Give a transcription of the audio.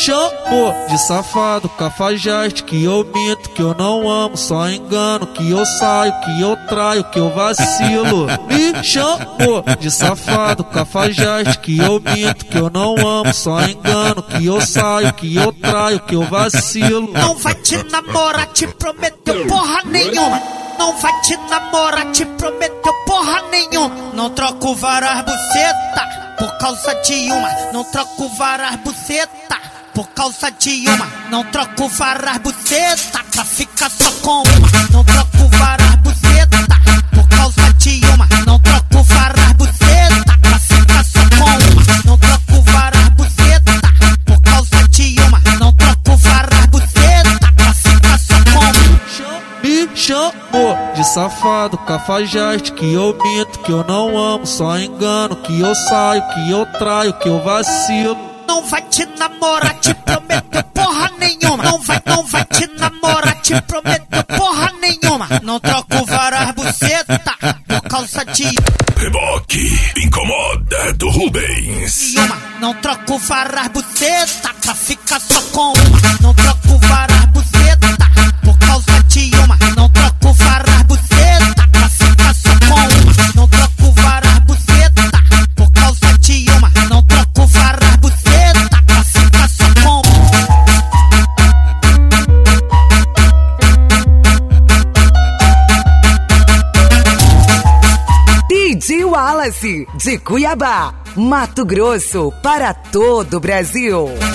chamou de safado, cafajeste, que eu minto, que eu não amo, só engano, que eu saio, que eu traio, que eu vacilo. Me chamou de safado, cafajeste, que eu minto, que eu não amo, só engano, que eu saio, que eu traio, que eu vacilo. Não vai te namorar, te prometeu porra nenhuma. Não vai te namorar, te prometeu porra nenhuma. Não troco várias buceta por causa de uma. Não troco várias buceta por causa de uma. Não troco várias buceta pra ficar só com uma. Não troco várias buceta por causa de uma. Não troco várias buceta pra ficar só com uma. Não troco várias buceta por causa de uma. Não troco várias buceta pra ficar só com uma. Me chamou de safado, cafajeste, que eu minto, que eu não amo, só engano, que eu saio, que eu traio, que eu vacilo. Não vai te namorar, te prometeu porra nenhuma. Não vai te namorar, te prometeu porra nenhuma. Não troco várias buceta por causa de Reboque, incomoda do Rubens. uma. Não troco várias buceta pra ficar só com uma. Não troco várias buceta por causa de uma. Não troco várias buceta pra ficar só com uma. Não troco várias buceta por causa de uma. Não troco várias buceta pra ficar só com uma. DJ Wallace, de Cuiabá, Mato Grosso, para todo o Brasil.